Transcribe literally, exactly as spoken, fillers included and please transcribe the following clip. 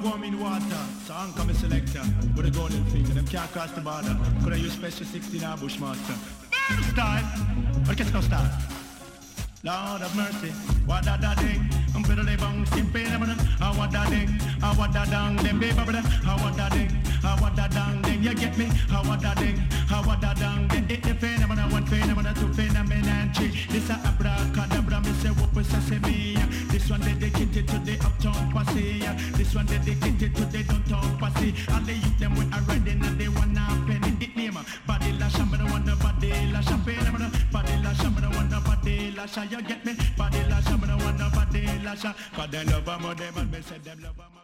warm in water. So I'm coming selector with a golden finger. Them can't cross the border. Could I use special sixteen or Bushmaster? Burn style. Or qu'est-ce qu'on start? Lord of mercy, what da da ding, I'm better than bang, simple them, I want da ding, I want da dang, them baby, I want da ding, I want da dang, ding, you get me, I want da ding, I want da dang, ding, it the phenomenon, one phenomenon, two phenomenon, and three, this a abracadabra, me say whoop sesame, this one dedicated to the uptown posse, this one dedicated to the downtown posse, and they youth them with a red and they want a penny, it name, body lash, I'm gonna want the body lash, I'm phenomenon, body lash, I'm gonna want the body lash, you get me? Body lash, I'm gonna want a body lash. Cause they love 'em, or they want me say them love 'em.